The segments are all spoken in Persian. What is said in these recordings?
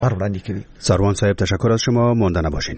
پرونده کردیم. سروان صاحب تشکر از شما، مانده نباشین.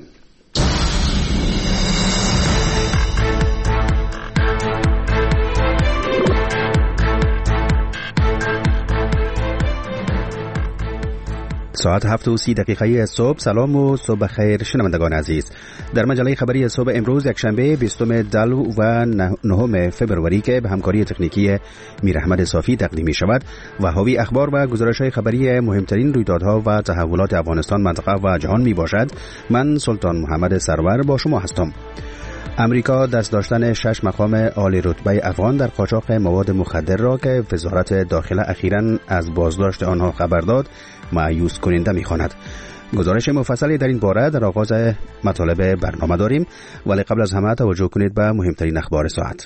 ساعت 7:30 صبح. سلام و صبح خیر شنوندگان عزیز. در مجله خبری صبح امروز یکشنبه 20 دلو و 9 فبروری که به همکاری تکنیکی میر احمد صافی تقدیم می شود و حاوی اخبار و گزارش‌های خبری مهمترین رویدادها و تحولات افغانستان، منطقه و جهان می باشد. من سلطان محمد سرور با شما هستم. امریکا دست داشتن 6 مقام عالی رتبه افغان در قاچاق مواد مخدر را که وزارت داخله اخیراً از بازداشت آنها خبر داد مایوس کننده می‌خواند. گزارش مفصلی در این باره در آغاز مطالب برنامه داریم، ولی قبل از همه توجه کنید به مهمترین اخبار ساعت.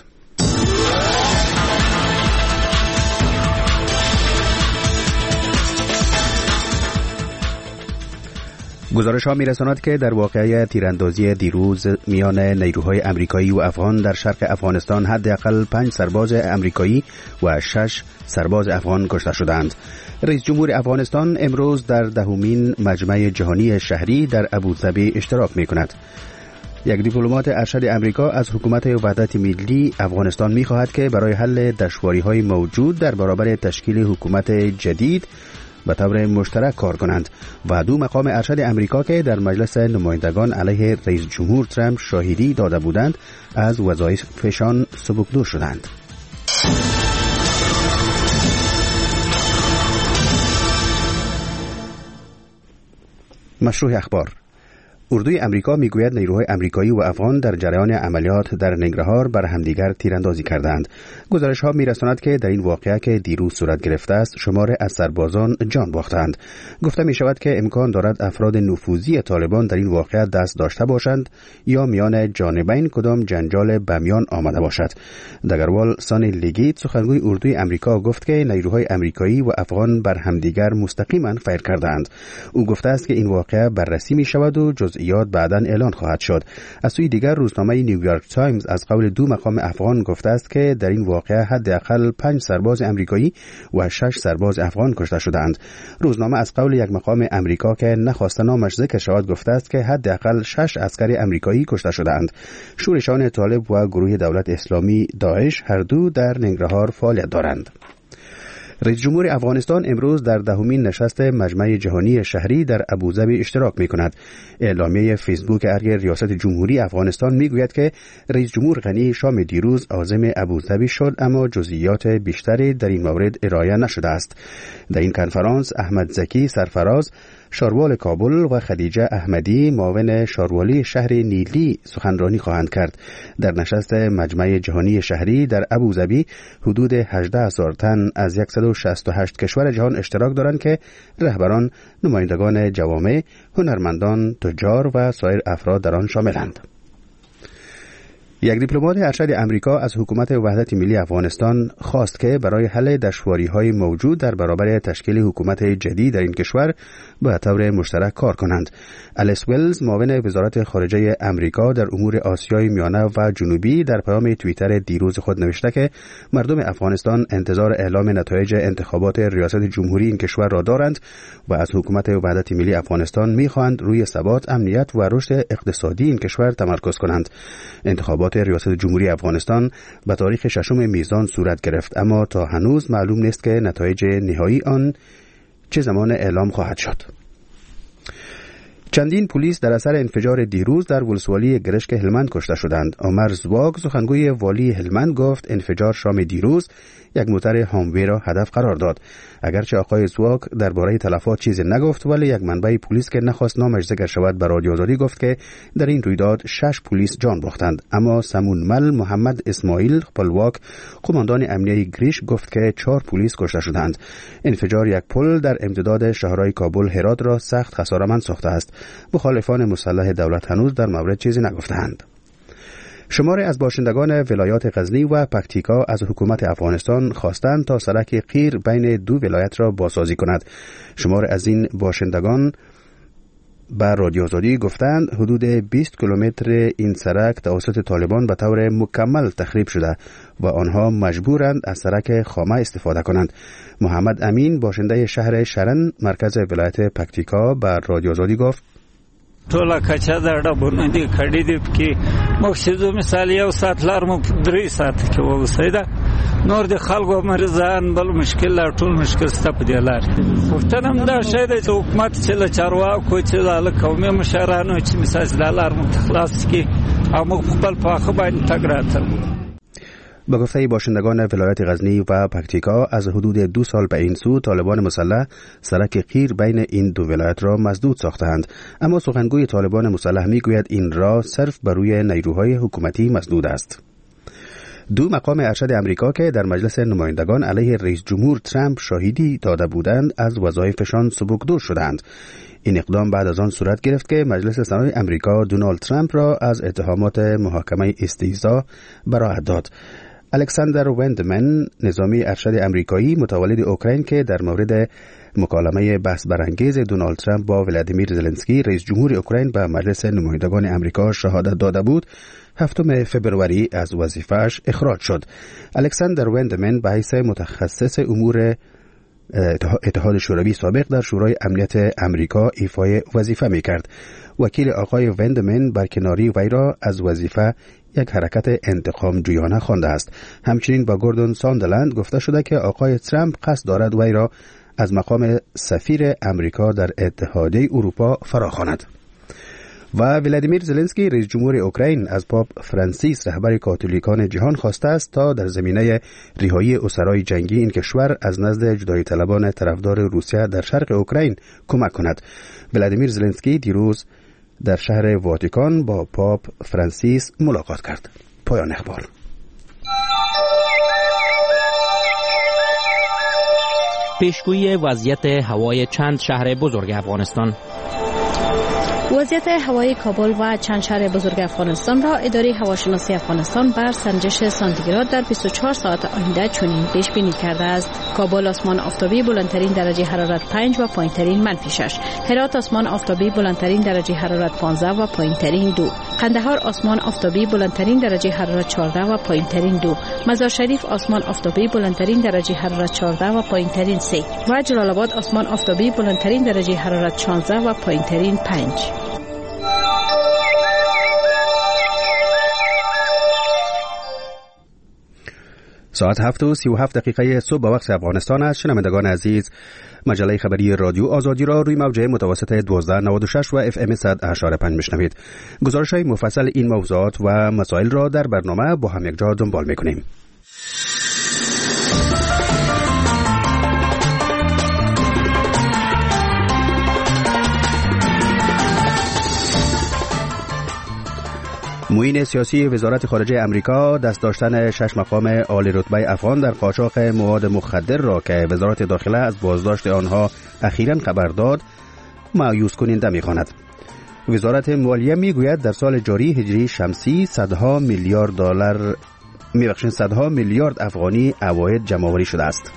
گزارش ها می رساند که در واقعه تیراندازی دیروز میان نیروهای امریکایی و افغان در شرق افغانستان حداقل 5 سرباز امریکایی و 6 سرباز افغان کشته شدند. رئیس جمهور افغانستان امروز در 10مین مجمع جهانی شهری در ابوظبی اشتراک می کند. یک دیپلمات ارشد امریکا از حکومت وحدت ملی افغانستان می خواهد که برای حل دشواری‌های موجود در برابر تشکیل حکومت جدید به طور مشترک کار کنند و 2 مقام ارشد امریکا که در مجلس نمایندگان علیه رئیس جمهور ترامپ شاهدی داده بودند از وظایفشان سبکدور شدند. مشروع اخبار. اردوی امریکا میگوید نیروهای امریکایی و افغان در جریان عملیات در ننگرهار بر همدیگر تیراندازی کردند. گزارش ها میرساند که در این واقعه که دیروز صورت گرفته است شمار از سربازان جان باختند. گفته می شود که امکان دارد افراد نفوذی طالبان در این واقعه دست داشته باشند یا میان جانبین کدام جنجال به میان آمده باشد. دگروال سانی لیگیت سخنگوی اردوی امریکا گفت که نیروهای امریکایی و افغان بر همدیگر مستقیما فیر کردند. او گفته است که این واقعه بررسی می شود و جزئیات بعداً اعلان خواهد شد. از سوی دیگر روزنامه نیویورک تایمز از قول 2 مقام افغان گفته است که در این واقعه حداقل 5 سرباز امریکایی و 6 سرباز افغان کشته شدند. روزنامه از قول یک مقام امریکا که نخواسته نامش ذکر شود گفته است که حداقل 6 عسکر امریکایی کشته شدند. شورشان طالب و گروه دولت اسلامی داعش هر دو در ننگرهار فعالیت دارند. رئیس جمهور افغانستان امروز در 10مین نشست مجمع جهانی شهری در ابوظبی اشتراک می‌کند. اعلامیه فیسبوک ارگ ریاست جمهوری افغانستان میگوید که رئیس جمهور غنی شام دیروز عازم ابوظبی شد، اما جزئیات بیشتری در این مورد ارائه نشده است. در این کنفرانس احمد زکی سرفراز شاروال کابل و خدیجه احمدی معاون شاروالی شهر نیلی سخنرانی خواهند کرد. در نشست مجمع جهانی شهری در ابوظبی حدود 18,000 تن از 168 کشور جهان اشتراک دارند که رهبران، نمایندگان جوامع، هنرمندان، تجار و سایر افراد در آن شاملند. یک دیپلمات ارشد امریکا از حکومت وحدت ملی افغانستان خواست که برای حل دشواری‌های موجود در برابر تشکیل حکومت جدید در این کشور به طور مشترک کار کنند. الیس ویلز معاون وزارت خارجه امریکا در امور آسیای میانه و جنوبی در پیام توییتر دیروز خود نوشته که مردم افغانستان انتظار اعلام نتایج انتخابات ریاست جمهوری این کشور را دارند و از حکومت وحدت ملی افغانستان می‌خواهند روی ثبات، امنیت و رشد اقتصادی این کشور تمرکز کنند. انتخابات ریاست جمهوری افغانستان به تاریخ 6 میزان صورت گرفت، اما تا هنوز معلوم نیست که نتایج نهایی آن چه زمان اعلام خواهد شد. چندین پلیس در اثر انفجار دیروز در ولسوالی گرشک هلمند کشته شدند. عمر زواگ سخنگوی والی هلمند گفت انفجار شام دیروز یک موتر هاموی را هدف قرار داد. اگرچه آقای زواگ درباره تلفات چیزی نگفت، ولی یک منبع پلیس که نخواست نامش ذکر شود به رادیو آزادی گفت که در این رویداد 6 پلیس جان باختند. اما سمونمل محمد اسماعیل خپلواک قماندان امنیه گریش گفت که 4 پلیس کشته شدند. انفجار یک پل در امتداد شهرهای کابل هرات را سخت خساره‌مند ساخته است. مخالفان مسلح دولت هنوز در مورد چیزی نگفتند. شماری از باشندگان ولایات غزنی و پکتیکا از حکومت افغانستان خواستند تا سرک قیر بین 2 ولایت را بازسازی کند. شماری از این باشندگان بر رادیو آزادی گفتند حدود 20 کیلومتر این سرک توسط طالبان به طور مکمل تخریب شده و آنها مجبورند از سرک خامه استفاده کنند. محمد امین باشنده شهر شرن مرکز ولایت پکتیکا بر رادیو آزادی گفت ټوله کچا د ډبونو دي کړي دي کې مقصدو مثال یو سات لار مو 3 ساعت کې ووسیدا نور د خلکو مرزان بل مشکل لا ټول مشکل ست په دی لار پښتنم دا شی د حکومت چې له چارواکو چې د قومي مشرانو چې مثال د لار متخلاص کې او مخبل په خبره تګراتل. به گفته باشندگان ولایت غزنی و پکتیکا از حدود 2 سال به این سو طالبان مسلح سرک قیر بین این دو ولایت را مسدود ساختند، اما سخنگوی طالبان مسلح میگوید این راه صرف بر روی نیروهای حکومتی مسدود است. دو مقام ارشد امریکا که در مجلس نمایندگان علیه رئیس جمهور ترامپ شاهدی داده بودند از وظایفشان سبکدور شدند. این اقدام بعد از آن صورت گرفت که مجلس سنای امریکا دونالد ترامپ را از اتهامات محاکمه استهزا براءت داد. الکساندر وندمن نظامی ارشد امریکایی متولد اوکراین که در مورد مکالمه بحث برانگیز دونالد ترامپ با ولادیمیر زلنسکی رئیس جمهور اوکراین به مجلس نمایندگان امریکا شهادت داده بود 7 فوریه از وظیفه‌اش اخراج شد. الکساندر وندمن به حیث متخصص امور اتحاد شوروی سابق در شورای امنیت امریکا ایفای وظیفه می‌کرد. وکیل آقای وندمن برکناری وی را از وظیفه یک حرکت انتقام جویانه خوانده است. همچنین با گوردون ساندرلند گفته شده که آقای ترامپ قصد دارد وی را از مقام سفیر امریکا در اتحادیه اروپا فراخواند. و ولادیمیر زلنسکی رئیس جمهور اوکراین از پاپ فرانسیس رهبر کاتولیکان جهان خواسته است تا در زمینه رهایی اسرای جنگی این کشور از نزد جدایی طلبان طرفدار روسیه در شرق اوکراین کمک کند. ولادیمیر زلنسکی دیروز در شهر واتیکان با پاپ فرانسیس ملاقات کرد. پایان اخبار. پیشگویی وضعیت هوای چند شهر بزرگ افغانستان. وضعیت هوای کابل و چند شهر بزرگ افغانستان را اداره هواشناسی افغانستان بر سنجش سانتیگراد در 24 ساعت آینده چنین پیش بینی کرده است: کابل آسمان آفتابی بلندترین درجه حرارت 5 و پایینترین -6. هرات آسمان آفتابی بلندترین درجه حرارت 15 و پایینترین 2. قندهار آسمان آفتابی بلندترین درجه حرارت 14 و پایینترین 2. مزار شریف آسمان آفتابی بلندترین درجه حرارت 14 و پایینترین 3 و جلال آباد آسمان آفتابی بلندترین درجه حرارت 16 و پایینترین 5. ساعت 7:37 صبح به وقت افغانستان است. شنوندگان عزیز، مجله خبری رادیو آزادی را روی موجه متوسط 1296 و FM 100.5 میشنوید. گزارش‌های مفصل این موضوعات و مسائل را در برنامه با هم یکجا دنبال می‌کنیم. معین سیاسی وزارت خارجه امریکا دست داشتن 6 مقام عالی رتبه افغان در قاچاق مواد مخدر را که وزارت داخله از بازداشت آنها اخیراً خبر داد مایوس کننده می‌خواند. وزارت مالیه میگوید در سال جاری هجری شمسی صدها میلیارد افغانی عواید جمع‌آوری شده است.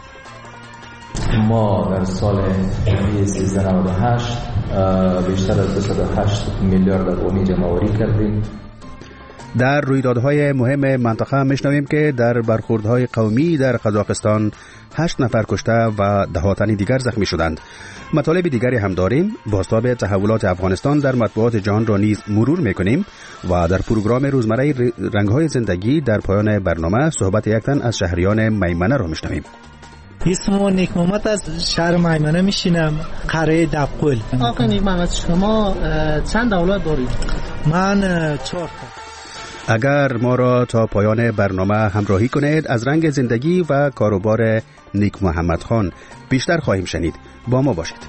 ما در سال 1398 بیشتر از 208 میلیارد افغانی جمع‌آوری کردیم. در رویدادهای مهم منطقه میشنویم که در برخوردهای قومی در قزاقستان 8 نفر کشته و 10 تن دیگر زخمی شدند. مطالب دیگری هم داریم. بازتاب تحولات افغانستان در مطبوعات جهان را نیز مرور میکنیم و در پروگرام روزمره رنگهای زندگی در پایان برنامه صحبت یک تن از شهریان میمنه را میشنویم. اسم نیک محمد از شهر میمنه میشینم، قریه دبقل. آقا نیک محمد، شما چند اولاد دارید؟ من 4 تا. اگر ما را تا پایان برنامه همراهی کنید از رنگ زندگی و کاروبار نیک محمد خان بیشتر خواهیم شنید. با ما باشید.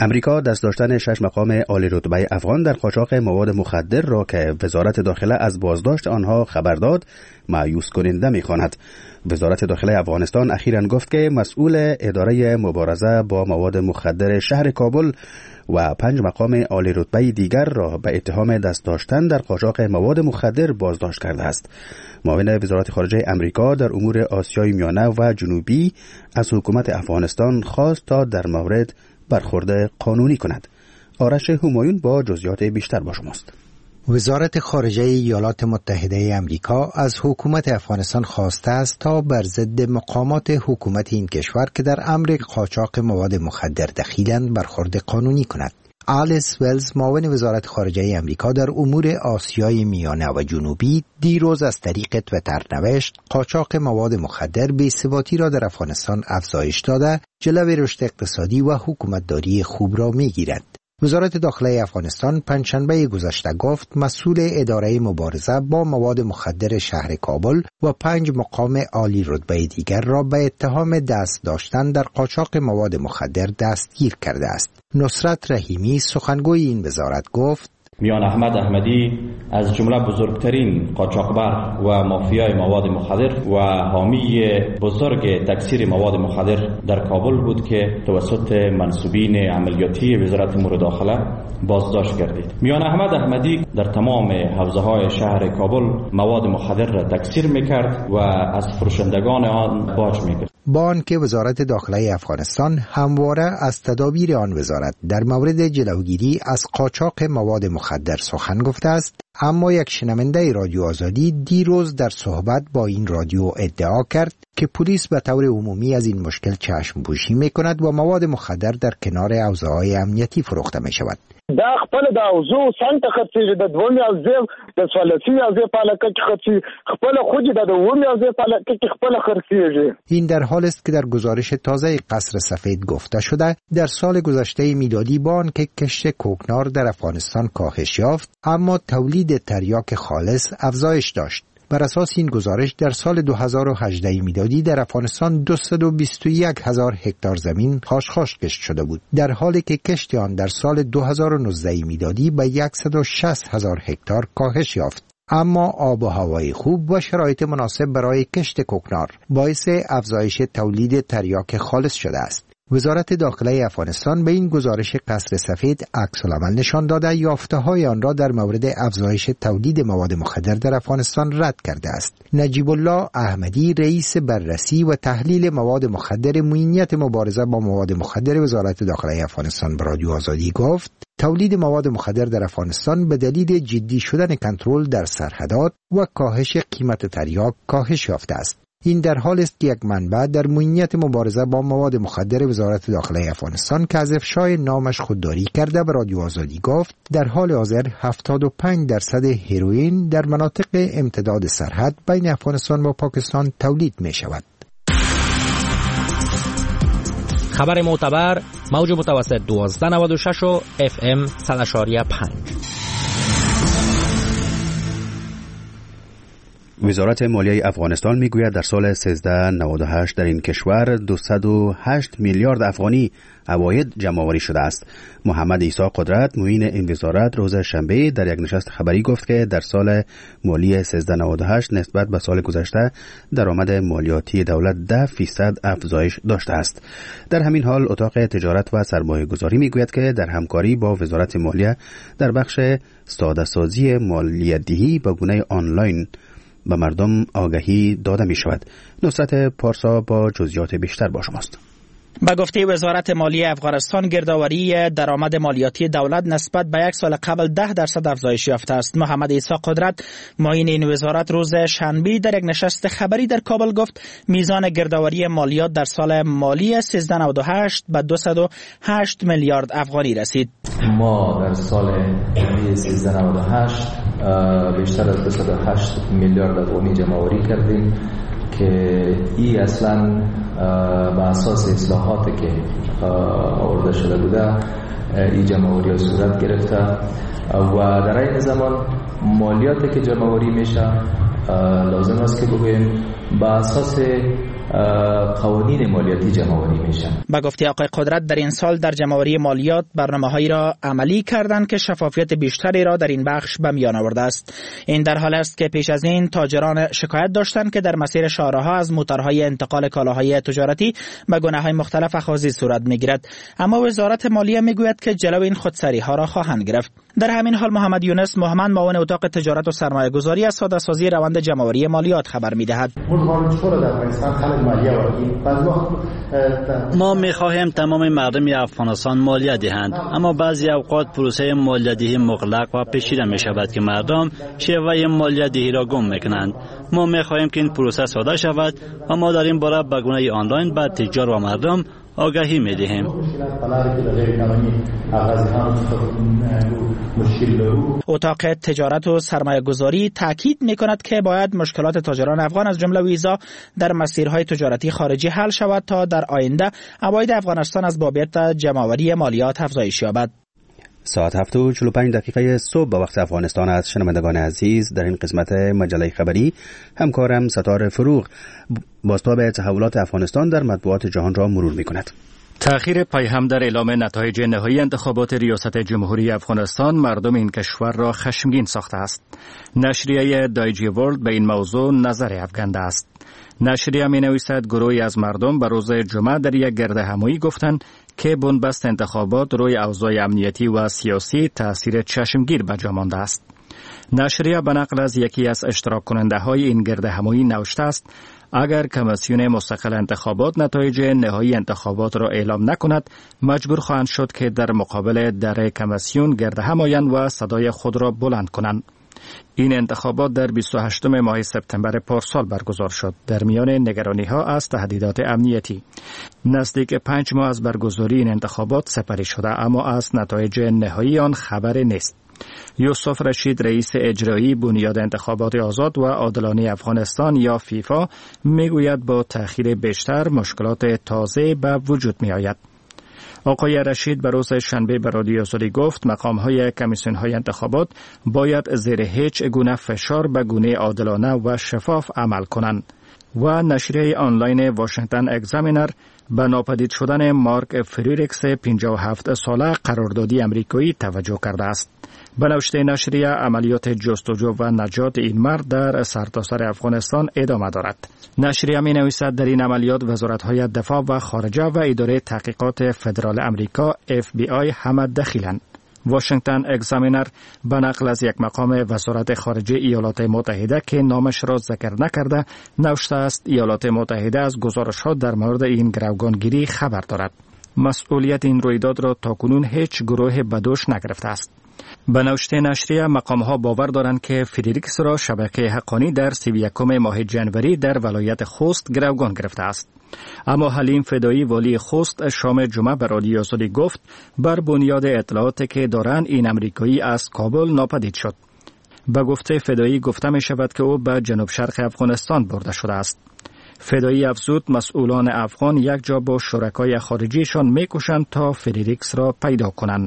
امریکا دست داشتن 6 مقام عالی رتبه افغان در قاچاق مواد مخدر را که وزارت داخله از بازداشت آنها خبر داد مایوس کننده می‌خواند. وزارت داخله افغانستان اخیراً گفت که مسئول اداره مبارزه با مواد مخدر شهر کابل و 5 مقام عالی رتبه دیگر را به اتهام دست داشتن در قاچاق مواد مخدر بازداشت کرده است. معاون وزارت خارجه امریکا در امور آسیای میانه و جنوبی از حکومت افغانستان خواست تا در مورد برخورد قانونی کند. آرش همایون با جزئیات بیشتر با شماست. وزارت خارجه ایالات متحده امریکا از حکومت افغانستان خواسته است تا بر ضد مقامات حکومت این کشور که در امر قاچاق مواد مخدر دخیلند برخورد قانونی کند. آلیس ولز معاون وزارت خارجه امریکا در امور آسیای میانه و جنوبی دیروز از طریق توییتر نوشت قاچاق مواد مخدر بی‌ثباتی را در افغانستان افزایش داده، جلوی رشد اقتصادی و حکومتداری خوب را می‌گیرد. وزارت داخله افغانستان پنجشنبه گذشته گفت مسئول اداره مبارزه با مواد مخدر شهر کابل و 5 مقام عالی رتبه دیگر را به اتهام دست داشتن در قاچاق مواد مخدر دستگیر کرده است. نصرت رحیمی سخنگوی این وزارت گفت میان احمد احمدی از جمله بزرگترین قاچاقبر و مافیای مواد مخدر و حامی بزرگ تکثیر مواد مخدر در کابل بود که توسط منصوبین عملیاتی وزارت امور داخله بازداشت گردید. میان احمد احمدی در تمام حوزه‌های شهر کابل مواد مخدر را تکثیر می‌کرد و از فروشندگان آن باج می‌گرفت. با آنکه وزارت داخله افغانستان همواره از تدابیر آن وزارت در مورد جلوگیری از قاچاق مواد مخدر سخن گفته است، اما یک شنونده رادیو آزادی دیروز در صحبت با این رادیو ادعا کرد که پلیس به طور عمومی از این مشکل چشم پوشی می‌کند و مواد مخدر در کنار حوزه‌های امنیتی فروخته می‌شود. دا خپل د اوزو سنت خرڅیږي د دومي او زیب د سوالسی او زیب پالکه کې خرڅي خپل خوجي د دومي او زیب پالکه کې خپل خرڅیږي. این در حالی است که در گزارش تازه قصر سفید گفته شده در سال گذشته میلادی با آنکه کشت کوکنار در افغانستان کاهش یافت، اما تولید تریاک خالص افزایش داشت. بر اساس این گزارش در سال 2018 میلادی در افغانستان 221,000 هکتار زمین خاشخاش کشت شده بود، در حالی که کشت آن در سال 2019 میلادی به 160,000 هکتار کاهش یافت. اما آب و هوای خوب و شرایط مناسب برای کشت کوکنار باعث افزایش تولید تریاک خالص شده است. وزارت داخله افغانستان به این گزارش قصر سفید عکس‌العمل نشان داده یافته‌های آن را در مورد افزایش تولید مواد مخدر در افغانستان رد کرده است. نجیب الله احمدی رئیس بررسی و تحلیل مواد مخدر معینیت مبارزه با مواد مخدر وزارت داخله افغانستان به رادیو آزادی گفت تولید مواد مخدر در افغانستان به دلیل جدی شدن کنترل در سرحدات و کاهش قیمت تریاک کاهش یافته است. این در حال است که یک منبع در معینیت مبارزه با مواد مخدر وزارت داخله افغانستان که از افشای نامش خودداری کرده به رادیو آزادی گفت در حال حاضر 75% هروئین در مناطق امتداد سرحد بین افغانستان و پاکستان تولید می شود. خبر معتبر موج متوسط 1296 و FM 100.5. وزارت مالیه افغانستان میگوید در سال 1398 در این کشور 208 میلیارد افغانی عواید جمع‌آوری شده است. محمد عیسی قدرت معین این وزارت روز شنبه در یک نشست خبری گفت که در سال مالی 1398 نسبت به سال گذشته درآمد مالیاتی دولت 10% افزایش داشته است. در همین حال اتاق تجارت و سرمایه‌گذاری میگوید که در همکاری با وزارت مالیه در بخش ساده‌سازی مالیات‌دهی به گونه آنلاین به مردم آگاهی داده می شود. نصرت پارسا با جزئیات بیشتر با شماست. به گفته وزارت مالیه افغانستان گردآوری درآمد مالیاتی دولت نسبت به یک سال قبل 10% افزایش یافته است. محمد عیسی قدرت معین این وزارت روز شنبه در یک نشست خبری در کابل گفت میزان گردآوری مالیات در سال مالی 1398 به 208 میلیارد افغانی رسید. ما در سال 1398 بیشتر از 208 میلیارد افغانی جمع‌آوری کردیم که این اصلا به اساس اصلاحاتی که آورده شده بوده این جمع‌آوری صورت گرفته و در این زمان مالیاتی که جمع‌آوری میشه لازم است که بگوییم به اساس قوانین مالیاتی جمع‌آوری میشن. با گفته آقای قدرت در این سال در جمع‌آوری مالیات برنامه‌هایی را عملی کردند که شفافیت بیشتری را در این بخش به میان آورده است. این در حال است که پیش از این تاجران شکایت داشتند که در مسیر شارع‌ها از موتورهای انتقال کالاهای تجارتی به گونه‌های مختلف اخاذی صورت می‌گیرد، اما وزارت مالیه میگوید که جلو این خودسری‌ها را خواهند گرفت. در همین حال محمد یونس محمد معاون اتاق تجارت و سرمایه‌گذاری از ساده‌سازی روند جمع‌آوری مالیات خبر می‌دهد. ما می‌خواهیم تمام مردم افغانستان مالیه دهند، اما بعضی اوقات پروسه مالیه دهی مغلق و پیچیده می‌شود که مردم شیوه مالیه دهی را گم می‌کنند. ما می‌خواهیم که این پروسه ساده شود و ما در این باره به گونه آنلاین به تجار و مردم آگاهی می‌دهیم. اتاق تجارت و سرمایه‌گذاری تاکید می‌کند که باید مشکلات تاجران افغان از جمله ویزا در مسیرهای تجارتی خارجی حل شود تا در آینده عواید افغانستان از بابت جمع‌آوری مالیات افزایش یابد. ساعت 7:45 صبح به وقت افغانستان است. شنوندگان عزیز، در این قسمت مجله خبری همکارم ستاره فروغ بازتاب تحولات افغانستان در مطبوعات جهان را مرور می‌کند. تأخیر پیهم در اعلام نتایج نهایی انتخابات ریاست جمهوری افغانستان مردم این کشور را خشمگین ساخته است. نشریه دایجی ورلد به این موضوع نظر افکنده است. نشریه می نویسد گروهی از مردم به روز جمعه در یک گرد همایی گفتند که بنبست انتخابات روی اوضاع امنیتی و سیاسی تأثیر چشمگیر به جا مانده است. نشریه به نقل از یکی از اشتراک کننده های این گرد همایی نوشته است اگر کمیسیون مستقل انتخابات نتایج نهایی انتخابات را اعلام نکند، مجبور خواهند شد که در مقابل در کمیسیون گرد هم آیند و صدای خود را بلند کنند. این انتخابات در 28 ماه سپتامبر پارسال برگزار شد. در میان نگرانی ها از تهدیدات امنیتی. نزدیک 5 ماه از برگزاری این انتخابات سپری شده، اما از نتایج نهایی آن خبری نیست. یوسف رشید رئیس اجرایی بنیاد انتخابات آزاد و عادلانه افغانستان یا فیفا میگوید با تأخیر بیشتر مشکلات تازه به وجود می آید. آقای رشید به روز شنبه به رادیو آزادی گفت مقام‌های کمیسیون‌های انتخابات باید زیر هیچ گونه فشار به گونه عادلانه و شفاف عمل کنند و نشریه آنلاین واشنگتن اگزامینر به ناپدید شدن مارک فریریکس 57 ساله قراردادی امریکایی توجه کرده است. به نوشته نشریه عملیات جستجو و نجات این مرد در سرتاسر افغانستان ادامه دارد. نشریه می نویسد در این عملیات وزارت‌های دفاع و خارجه و اداره تحقیقات فدرال امریکا FBI همه دخیلند. واشنگتن اگزامینر به نقل از یک مقام وزارت خارجه ایالات متحده که نامش را ذکر نکرده نوشته است ایالات متحده از گزارش‌ها در مورد این گروگانگیری خبر دارد. مسئولیت این رویداد را تاکنون هیچ گروه بدوش نگرفته است. به نوشته نشریه مقام‌ها باور دارند که فریریکس را شبکه حقانی در 31 ماه جنوری در ولایت خوست گروگان گرفته است. اما حلیم فدایی والی خوست شام جمعه به رادیو آزادی گفت بر بنیاد اطلاعاتی که دارند این امریکایی از کابل ناپدید شد. به گفته فدایی گفته می شود که او به جنوب شرق افغانستان برده شده است. فدایی افزود مسئولان افغان یک جا با شرکای خارجیشان می کوشند تا فریریکس را پیدا کنند.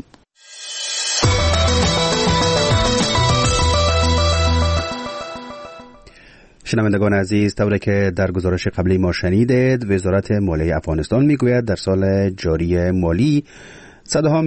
شنوندگان عزیز، طوری که در گزارش قبلی ما شنیدید، وزارت مالیه افغانستان میگوید در سال جاری مالی صدها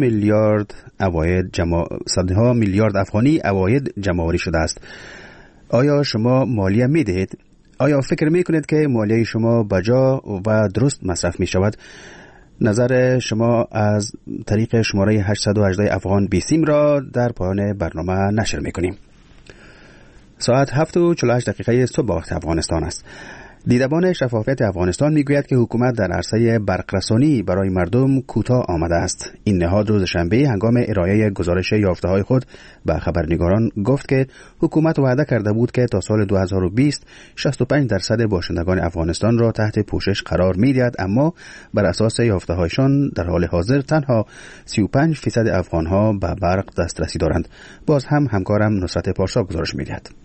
میلیارد افغانی عواید جمع‌آوری شده است. آیا شما مالیه میدهید؟ آیا فکر میکنید که مالیه شما بجا و درست مصرف میشود؟ نظر شما از طریق شماره 818 افغان بیسیم را در پایان برنامه نشر میکنیم. ساعت 7:48 صبح وقت افغانستان است. دیدبان شفافیت افغانستان میگوید که حکومت در عرصه برقرسانی برای مردم کوتاه آمده است. این نهاد روز شنبه هنگام ارائه گزارش یافته‌های خود به خبرنگاران گفت که حکومت وعده کرده بود که تا سال 2020 65% باشندگان افغانستان را تحت پوشش قرار می‌دهد، اما بر اساس یافته‌هایشان در حال حاضر تنها 35% افغان‌ها به برق دسترسی دارند. باز هم همکارم نصرت پارسا گزارش می‌دهد.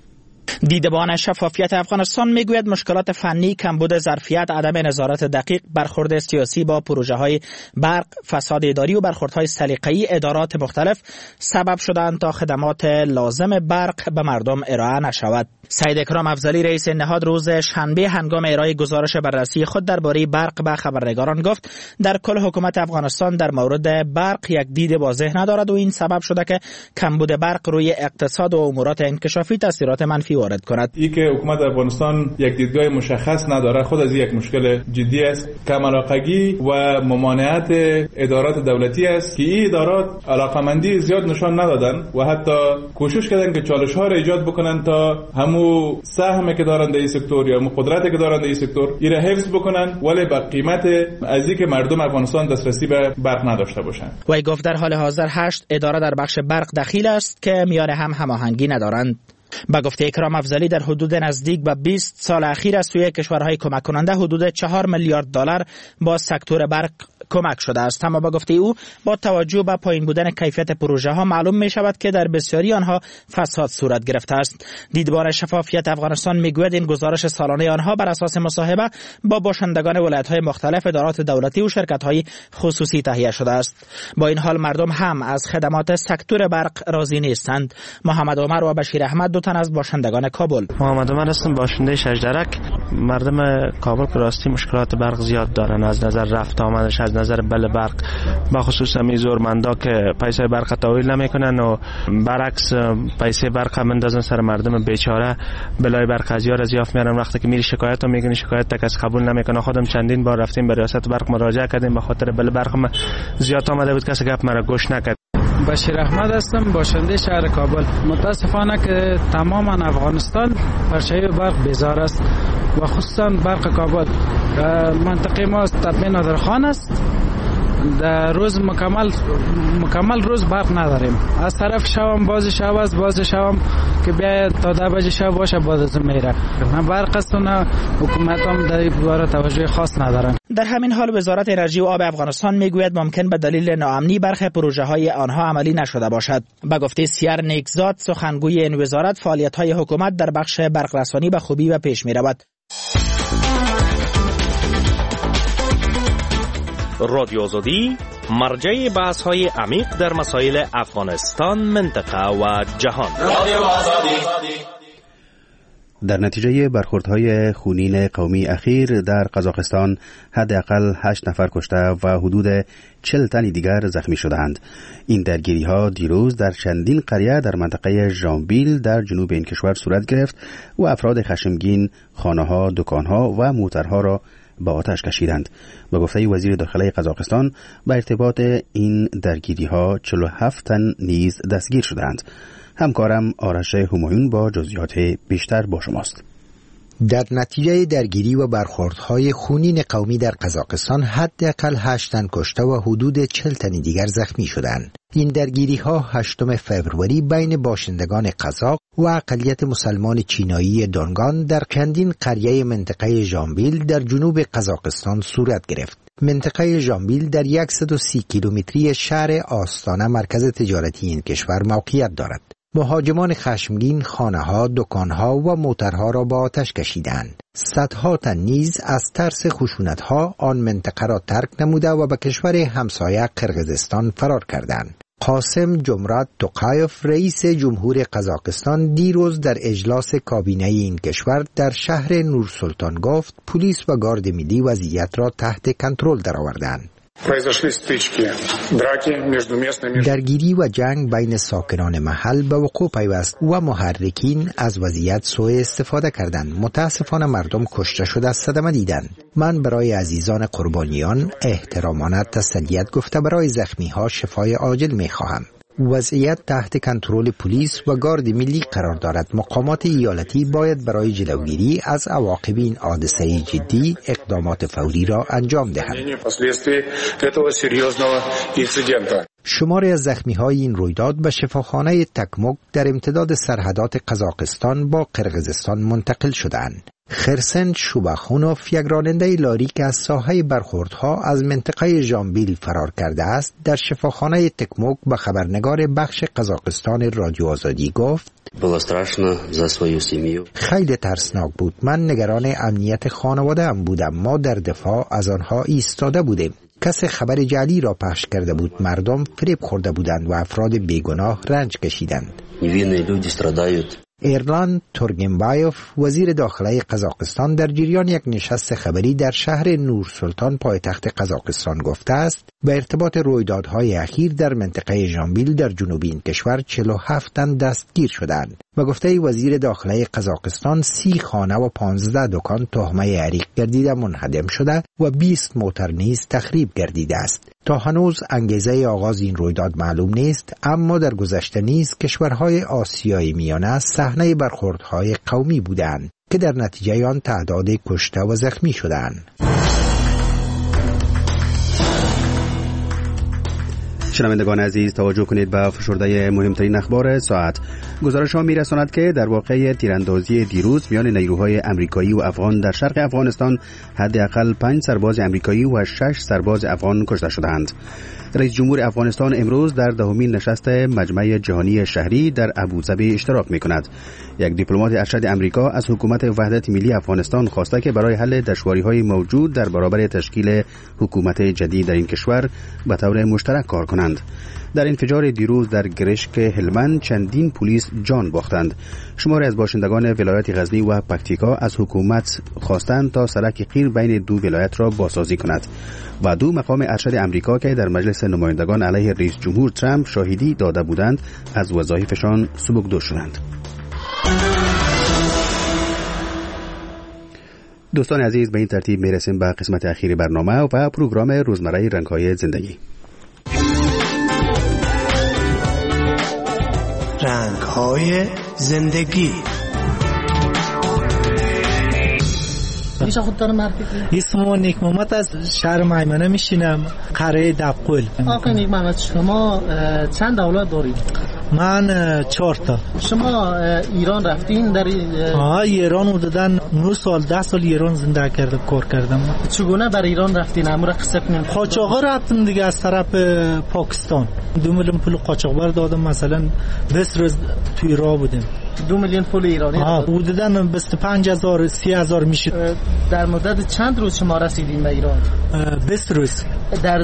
دیدبان شفافیت افغانستان میگوید مشکلات فنی، کمبود ظرفیت، عدم نظارت دقیق، برخورد سیاسی با پروژه های برق، فساد اداری و برخوردهای سلیقه‌ای ادارات مختلف سبب شدند تا خدمات لازم برق به مردم ارائه نشود. سید اکرام افضلی رئیس نهاد روز شنبه هنگام ارائه گزارش بررسی خود درباره برق به خبرنگاران گفت در کل حکومت افغانستان در مورد برق یک دید واضح ندارد و این سبب شده که کمبود برق روی اقتصاد و امورات انکشافی تاثیرات منفی وارد کند. این که حکومت افغانستان یک دیدگاه مشخص نداره خود از یک مشکل جدی است. کم علاقگی و ممانعت ادارات دولتی است که این ادارات علاقمندی زیاد نشان ندادن و حتی کوشش کردن که چالش ها را ایجاد بکنن تا همو سهمی که دارن در این سکتور یا قدرتی که دارن در این سکتور ایره حفظ بکنن ولی با قیمت از اینکه مردم افغانستان دسترسی به برق نداشته باشن. وی گفت در حال حاضر 8 اداره در بخش برق دخیل است که میان هم هماهنگی ندارند. با گفته اکرام افضلی در حدود نزدیک به 20 سال اخیر از سوی کشورهای کمک کننده حدود 4 میلیارد دلار با سکتور برق کمک شده است. اما با گفته او با توجه به پایین بودن کیفیت پروژه ها معلوم می شود که در بسیاری آنها فساد صورت گرفته است. دیدبان شفافیت افغانستان میگوید این گزارش سالانه آنها بر اساس مصاحبه با باشندگان ولایت های مختلف، ادارات دولتی و شرکت های خصوصی تهیه شده است. با این حال مردم هم از خدمات سکتور برق راضی نیستند. محمد عمر و بشیر احمد دو تن از باشندگان کابل. محمد عمر هستم، باشنده شجرک. مردم کابل که راستی مشکلات برق زیاد دارن از نظر رفت آمدش، از نظر بل برق، با خصوص می زورمندا که پیسه برق تحویل نمیکنن و برعکس پیسه برق مندازن سر مردم بیچاره. بلای برق از یار از یافت میارن، وقتی که میری شکایت میکنی شکایت تا کس قبول نمیکنه. خودم چندین بار رفتیم به ریاست برق مراجعه کردیم، به خاطر بل برق زیاد آمده بود کسی گپ مرا گوش نکرد. بشیر احمد هستم، باشنده شهر کابل. متاسفانه که تماما افغانستان پرچه برق بیزار است و خصوصا برق کابل. منطقه ما تپه نادرخان است، در روز مکمل روز برق نداریم. از طرف شبم باز شبم که بیاید تا 10 بجه شب باشه باز از میره. نه برق است و نه حکومت هم در این باره توجه خاص ندارن. در همین حال وزارت انرژی و آب افغانستان میگوید ممکن به دلیل ناامنی برخی پروژه های آنها عملی نشده باشد. به گفته سیر نیکزاد سخنگوی این وزارت، فعالیت های حکومت در بخش برق رسانی به خوبی و پیش میرود. رادیو آزادی مرجع بحث های عمیق در مسائل افغانستان، منطقه و جهان. در نتیجه برخوردهای خونین قومی اخیر در قزاقستان حداقل 8 نفر کشته و حدود 40 تن دیگر زخمی شدند. این درگیری‌ها دیروز در چندین قریه در منطقه ژامبیل در جنوب این کشور صورت گرفت و افراد خشمگین خانه‌ها، دکان‌ها و موترها را با آتش کشیدند. به گفته وزیر داخلی قزاقستان با ارتباط این درگیری‌ها 47 تن نیز دستگیر شدند. همکارم آرش همایون با جزئیات بیشتر با شماست. در نتیجه درگیری و برخوردهای خونین قومی در قزاقستان حداقل 8 تن کشته و حدود 40 تن دیگر زخمی شدند. این درگیری‌ها 8 فوریه بین باشندگان قزاق و اقلیت مسلمان چینایی دونگان در چندین قریه منطقه ژامبیل در جنوب قزاقستان صورت گرفت. منطقه ژامبیل در 130 کیلومتری شهر آستانه مرکز تجارتی این کشور موقعیت دارد. مهاجمان خشمگین خانه‌ها، دکان‌ها و موترها را با آتش کشیدند. صدها تن نیز از ترس خشونت‌ها آن منطقه را ترک نموده و به کشور همسایه قرقیزستان فرار کردند. قاسم جمرات توقایف رئیس جمهور قزاقستان دیروز در اجلاس کابینه این کشور در شهر نورسلطان گفت پلیس و گارد ملی وضعیت را تحت کنترل درآوردند. درگیری و جنگ بین ساکنان محل به وقوع پیوست و محرکین از وضعیت سوء استفاده کردند. متاسفانه مردم کشته شده صدمه دیدند. من برای عزیزان قربانیان احترامانه تسلیت گفته برای زخمی ها شفای عاجل می خواهم. وضعیت تحت کنترل پلیس و گارد ملی قرار دارد. مقامات ایالتی باید برای جلوگیری از عواقب این حادثه جدی اقدامات فوری را انجام دهند. شماری از زخمی‌های این رویداد به شفاخانه تکموک در امتداد سرحدات قزاقستان با قرقیزستان منتقل شدند. خرسن شوباخونوف، یک راننده لاری که از ساحه برخوردها از منطقه ژانبیل فرار کرده است، در شفاخانه تکموک به خبرنگار بخش قزاقستان رادیو آزادی گفت: خیلی ترسناک بود. من نگران امنیت خانواده ام بودم. ما در دفاع از آنها ایستاده بودیم. کسی خبر جعلی را پخش کرده بود. مردم فریب خورده بودند و افراد بیگناه رنج کشیدند. ایرلان تورگنبایوف، وزیر داخله قزاقستان، در جریان یک نشست خبری در شهر نورسلطان پایتخت قزاقستان گفته است به ارتباط رویدادهای اخیر در منطقه ژانبیل در جنوب این کشور 47 تن دستگیر شدند و گفته وزیر داخله قزاقستان 30 خانه و 15 دکان تهمه عریق گردیده منهدم شده و 20 موتر نیز تخریب گردیده است. تا هنوز انگیزه آغاز این رویداد معلوم نیست، اما در گذشته نیز کشورهای آسیای میانه صحنه برخوردهای قومی بودند که در نتیجه آن تعداد کشته و زخمی شدند. شنوندگان عزیز، توجه کنید به فشرده مهمترین اخبار ساعت. گزارش‌ها می‌رساند که در واقع تیراندازی دیروز میان نیروهای آمریکایی و افغان در شرق افغانستان حداقل 5 سرباز آمریکایی و 6 سرباز افغان کشته شدند. رئیس جمهور افغانستان امروز در دهمین نشست مجمع جهانی شهری در ابوظبی اشتراک می‌کند. یک دیپلمات ارشد آمریکا از حکومت وحدت ملی افغانستان خواسته که برای حل دشواری‌های موجود در برابر تشکیل حکومت جدید در این کشور به طور مشترک کار کنند. در انفجار دیروز در گرشک هلمند چندین پلیس جان باختند. شماری از باشندگان ولایت غزنی و پکتیکا از حکومت خواستند تا سرک قیر بین دو ولایت را بازسازی کند و دو مقام ارشد آمریکا که در مجلس نمایندگان علیه رئیس جمهور ترامپ شاهدی داده بودند از وظایفشان سبکدار شدند. دوستان عزیز، به این ترتیب میرسیم به قسمت اخیر برنامه و پروگرام روزمره رنگ‌های زندگی. رنگ‌های زندگی. میشه خودتان معرفی کنید؟ اسم نیک محمد از شهر میمنه میشینم، قره دبقل. آقای نیک محمد، شما چند اولاد دارید؟ من 4 تا. شما ایران رفتین؟ در ایران حدوداً 9 سال 10 سال ایران زندگی کردم، کار کردم. چگونه بر ایران رفتین؟ امور قصه کنیم. قاچاق رفتم دیگه از طرف پاکستان. 2 میلیون پول قاچاق دادم، مثلا 20 روز توی راه بودیم. 2 میلیون پول ایرانی حدوداً 25000 30000 میشه. در مدت چند روز شما رسیدین به ایران؟ 20 روز. در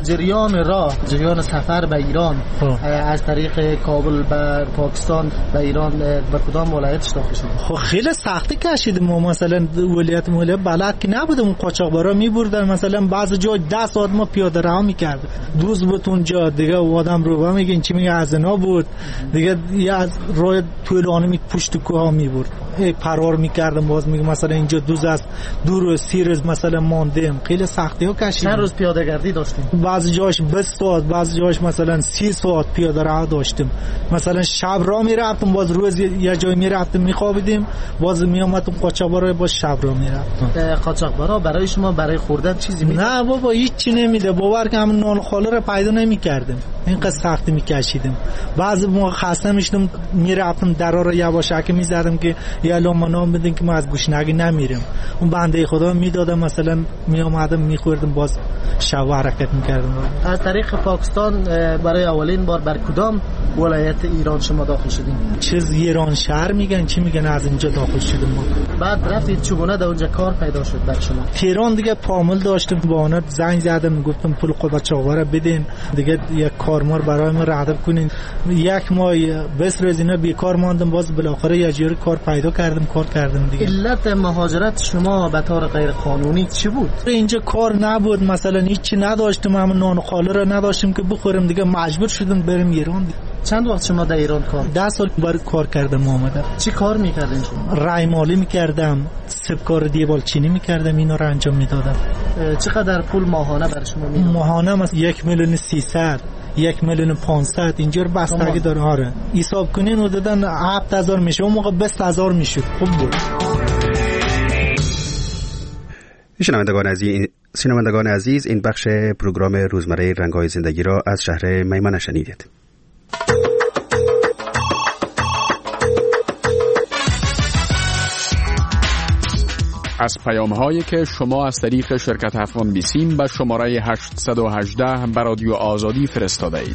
جریان سفر به ایران از طریق کابل به پاکستان به ایران به کدام ولایتش داخل شدید؟ خب خیلی سختی کشیدیم ما. مثلا ولایت بلد که نبودم، قاچاقبرا میبردن، مثلا بعضی جا 10 ساعت ما پیاده راه میکردیم. دوز بود اونجا دیگه آدم رو میگن چی میگه از اینا بود دیگه، یا از راه طولانی می پشت کوه میبرد. فرار میکردم، باز میگم مثلا اینجا دوز است، دور 30 روز مثلا ماندیم. خیلی سختی ها کشیدیم. چند روز پیاده گردی داشتیم؟ بعضی جاش 20 ساعت، بعضی جاش مثلا 30 ساعت پیاده راه داشتیم. مثلا شب راه میرفتم، باز روز یه جای میرفتم میخوابیدیم، باز میومدم قاچاقبرا، باز شب راه میرفتم. قاچاقبرا برای شما برای خوردن چیزی میده؟ نه بابا، هیچ چی نمیده. باور کن همون نان خاله رو پیدا نمیکردیم، اینقدر سختی میکشیدیم. بعضی موقع خسته میشدم میرفتم درا رو یواشکی میزدم که یا لقمه نان بدین که ما از گوشنگی نمیریم. اون بنده خدا میدادم، مثلا میومدم میخوردم، باز شب حرکت میکردم. از طریق پاکستان برای اولین بار بر کدام ولایت ایران شما داخل شدین؟ چیز ایران شهر میگن، چی میگن، از اینجا داخل شدیم ما. بعد رفتید چگونه در اونجا کار پیدا شد بر شما؟ تهران دیگه پامل داشتم، با اونها زنگ زدم گفتم پول قاچاقبرا رو بدین دیگه، یک کارمار برای ما رعدب کنین. یک ماه 20 روز اینا بیکار ماندم، باز بالاخره یه جوری کار پیدا کردم، کار کردم دیگه. علت مهاجرت شما به طور غیر قانونی چی بود؟ اینجا کار نبود، مثلا هیچی نداشتم، همون نان خاله رو نداشتم که بخورم دیگه، مجبور شدم بریم ایران. چند وقت شما در ایران کار؟ 10 سال برای کار کردم اومدم. چی کار میکردین شما؟ رای مالی میکردم، سبکار دیوال چینی میکردم، اینا رو انجام میدادم. چقدر پول ماهانه برای شما میدن؟ ماهانه مثلا 1,300,000 1,500,000 اینجا بستگی داره. آره حساب کنین و دادن 7,000 میشه، اون موقع 20,000 میشد. خوب بود. شنوندگان عزیز، این بخش پروگرام روزمره رنگ‌های زندگی را از شهر میمنه شنیدید. از پیام‌هایی که شما از طریق شرکت افغان بیسیم به شماره 818 به رادیو آزادی فرستاده اید.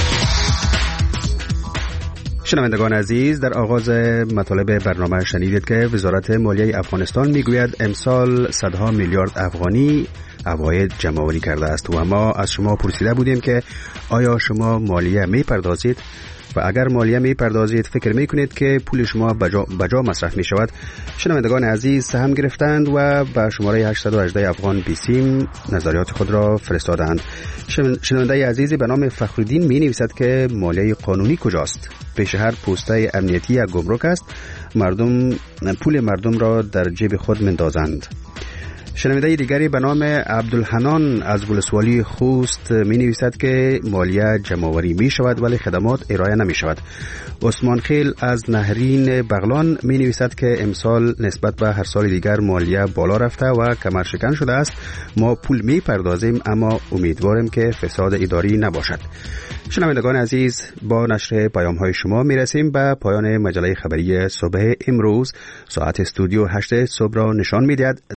شنوندگان عزیز، در آغاز مطالب برنامه شنیدید که وزارت مالیه افغانستان میگوید امسال صدها میلیارد افغانی عواید جمع‌آوری کرده است و ما از شما پرسیده بودیم که آیا شما مالیه میپردازید و اگر مالیه میپردازید فکر میکنید که پول شما بجا مصرف میشود؟ شنوندگان عزیز سهم گرفتند و به شماره 818 افغان بیسیم نظریات خود را فرستادند. شنونده عزیزی به نام فخرالدین می نویسد که مالیه قانونی کجاست؟ پیش هر پوسته امنیتی یک گمرک است، پول مردم را در جیب خود مندازند. شنونده دیگری به نام عبدالحنان از ولسوالی خوست می نویسد که مالیه جمع‌آوری می شود ولی خدمات ارائه نمی شود. عثمان خیل از نهرین بغلان می نویسد که امسال نسبت به هر سال دیگر مالیه بالا رفته و کمر شکن شده است. ما پول می پردازیم اما امیدواریم که فساد اداری نباشد. شنوندگان عزیز، با نشر پیام های شما می رسیم به پایان مجله خبری صبح امروز. ساعت استودیو 8 صبح را نشان می دهد.